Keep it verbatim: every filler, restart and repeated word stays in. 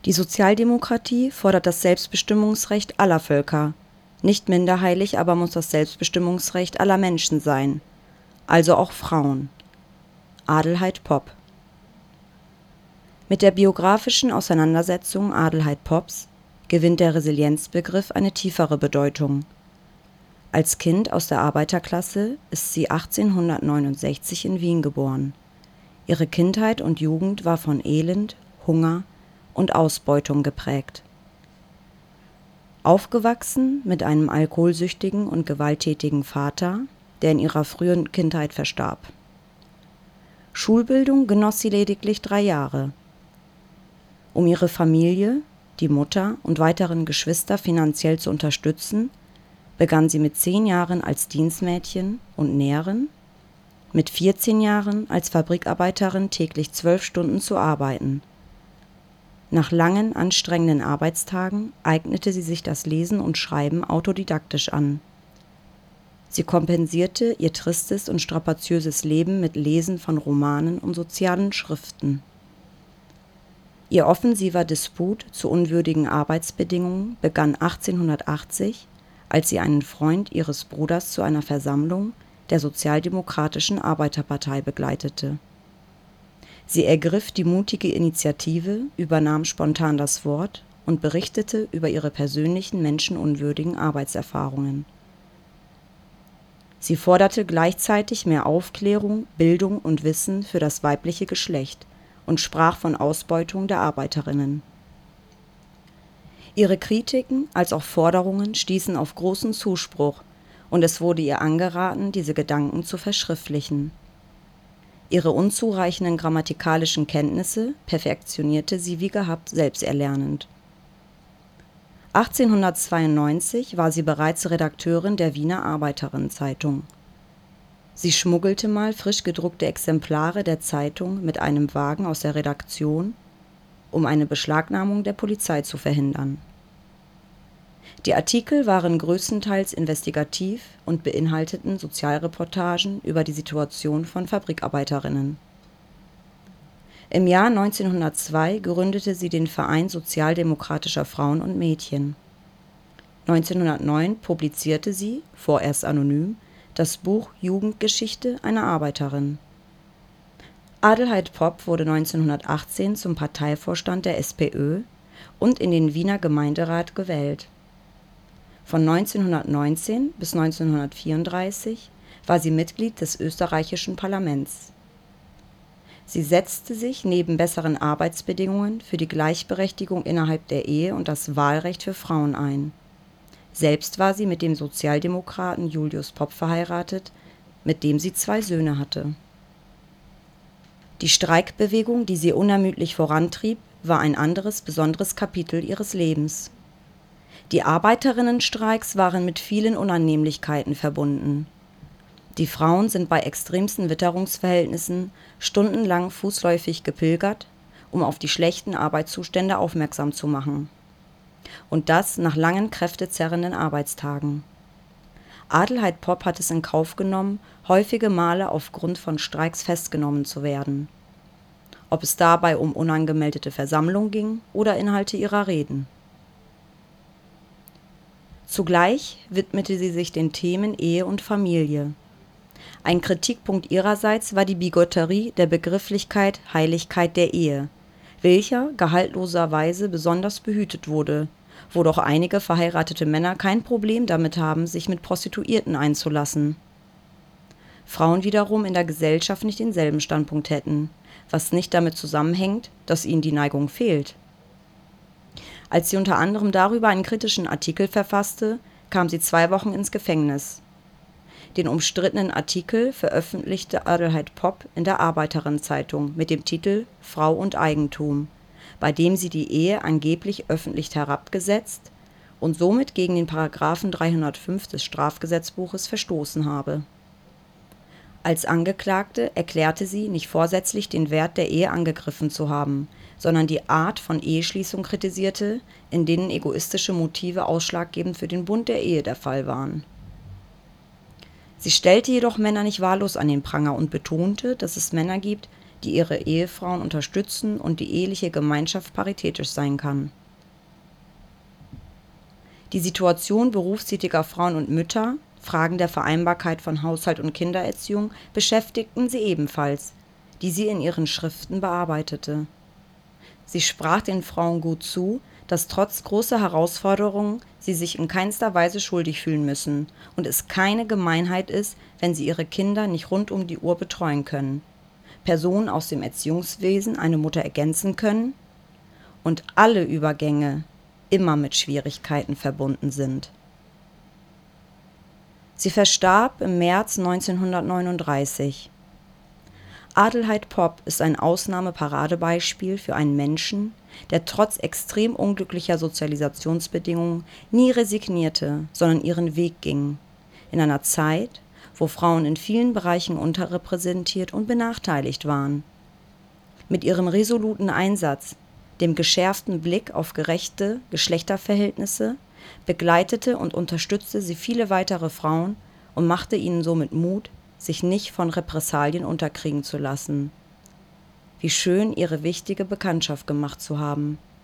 Die Sozialdemokratie fordert das Selbstbestimmungsrecht aller Völker. Nicht minder heilig aber muss das Selbstbestimmungsrecht aller Menschen sein, also auch Frauen. Adelheid Popp. Mit der biografischen Auseinandersetzung Adelheid Popps gewinnt der Resilienzbegriff eine tiefere Bedeutung. Als Kind aus der Arbeiterklasse ist sie achtzehnhundertneunundsechzig in Wien geboren. Ihre Kindheit und Jugend war von Elend, Hunger und Ausbeutung geprägt. Aufgewachsen mit einem alkoholsüchtigen und gewalttätigen Vater, der in ihrer frühen Kindheit verstarb. Schulbildung genoss sie lediglich drei Jahre. Um ihre Familie, die Mutter und weiteren Geschwister finanziell zu unterstützen, begann sie mit zehn Jahren als Dienstmädchen und Näherin, mit vierzehn Jahren als Fabrikarbeiterin täglich zwölf Stunden zu arbeiten. Nach langen, anstrengenden Arbeitstagen eignete sie sich das Lesen und Schreiben autodidaktisch an. Sie kompensierte ihr tristes und strapaziöses Leben mit Lesen von Romanen und sozialen Schriften. Ihr offensiver Disput zu unwürdigen Arbeitsbedingungen begann achtzehnhundertachtzig, als sie einen Freund ihres Bruders zu einer Versammlung der Sozialdemokratischen Arbeiterpartei begleitete. Sie ergriff die mutige Initiative, übernahm spontan das Wort und berichtete über ihre persönlichen menschenunwürdigen Arbeitserfahrungen. Sie forderte gleichzeitig mehr Aufklärung, Bildung und Wissen für das weibliche Geschlecht und sprach von Ausbeutung der Arbeiterinnen. Ihre Kritiken als auch Forderungen stießen auf großen Zuspruch, und es wurde ihr angeraten, diese Gedanken zu verschriftlichen. Ihre unzureichenden grammatikalischen Kenntnisse perfektionierte sie wie gehabt selbsterlernend. achtzehnhundertzweiundneunzig war sie bereits Redakteurin der Wiener Arbeiterinnen-Zeitung. Sie schmuggelte mal frisch gedruckte Exemplare der Zeitung mit einem Wagen aus der Redaktion, um eine Beschlagnahmung der Polizei zu verhindern. Die Artikel waren größtenteils investigativ und beinhalteten Sozialreportagen über die Situation von Fabrikarbeiterinnen. Im Jahr neunzehnhundertzwei gründete sie den Verein Sozialdemokratischer Frauen und Mädchen. neunzehnhundertneun publizierte sie, vorerst anonym, das Buch Jugendgeschichte einer Arbeiterin. Adelheid Popp wurde neunzehnhundertachtzehn zum Parteivorstand der SPÖ und in den Wiener Gemeinderat gewählt. Von neunzehnhundertneunzehn bis neunzehnhundertvierunddreißig war sie Mitglied des österreichischen Parlaments. Sie setzte sich neben besseren Arbeitsbedingungen für die Gleichberechtigung innerhalb der Ehe und das Wahlrecht für Frauen ein. Selbst war sie mit dem Sozialdemokraten Julius Popp verheiratet, mit dem sie zwei Söhne hatte. Die Streikbewegung, die sie unermüdlich vorantrieb, war ein anderes besonderes Kapitel ihres Lebens. Die Arbeiterinnenstreiks waren mit vielen Unannehmlichkeiten verbunden. Die Frauen sind bei extremsten Witterungsverhältnissen stundenlang fußläufig gepilgert, um auf die schlechten Arbeitszustände aufmerksam zu machen. Und das nach langen, kräftezerrenden Arbeitstagen. Adelheid Popp hat es in Kauf genommen, häufige Male aufgrund von Streiks festgenommen zu werden. Ob es dabei um unangemeldete Versammlungen ging oder Inhalte ihrer Reden. Zugleich widmete sie sich den Themen Ehe und Familie. Ein Kritikpunkt ihrerseits war die Bigotterie der Begrifflichkeit Heiligkeit der Ehe, welcher gehaltloserweise besonders behütet wurde, wo doch einige verheiratete Männer kein Problem damit haben, sich mit Prostituierten einzulassen. Frauen wiederum in der Gesellschaft nicht denselben Standpunkt hätten, was nicht damit zusammenhängt, dass ihnen die Neigung fehlt. Als sie unter anderem darüber einen kritischen Artikel verfasste, kam sie zwei Wochen ins Gefängnis. Den umstrittenen Artikel veröffentlichte Adelheid Popp in der Arbeiterinnen-Zeitung mit dem Titel »Frau und Eigentum«, bei dem sie die Ehe angeblich öffentlich herabgesetzt und somit gegen den Paragraphen dreihundertfünf des Strafgesetzbuches verstoßen habe. Als Angeklagte erklärte sie, nicht vorsätzlich den Wert der Ehe angegriffen zu haben, sondern die Art von Eheschließung kritisierte, in denen egoistische Motive ausschlaggebend für den Bund der Ehe der Fall waren. Sie stellte jedoch Männer nicht wahllos an den Pranger und betonte, dass es Männer gibt, die ihre Ehefrauen unterstützen und die eheliche Gemeinschaft paritätisch sein kann. Die Situation berufstätiger Frauen und Mütter, Fragen der Vereinbarkeit von Haushalt und Kindererziehung beschäftigten sie ebenfalls, die sie in ihren Schriften bearbeitete. Sie sprach den Frauen gut zu, dass trotz großer Herausforderungen sie sich in keinster Weise schuldig fühlen müssen und es keine Gemeinheit ist, wenn sie ihre Kinder nicht rund um die Uhr betreuen können, Personen aus dem Erziehungswesen eine Mutter ergänzen können und alle Übergänge immer mit Schwierigkeiten verbunden sind. Sie verstarb im März neunzehnhundertneununddreißig. Adelheid Popp ist ein Ausnahmeparadebeispiel für einen Menschen, der trotz extrem unglücklicher Sozialisationsbedingungen nie resignierte, sondern ihren Weg ging, in einer Zeit, wo Frauen in vielen Bereichen unterrepräsentiert und benachteiligt waren. Mit ihrem resoluten Einsatz, dem geschärften Blick auf gerechte Geschlechterverhältnisse, begleitete und unterstützte sie viele weitere Frauen und machte ihnen somit Mut, sich nicht von Repressalien unterkriegen zu lassen. Wie schön, ihre wichtige Bekanntschaft gemacht zu haben.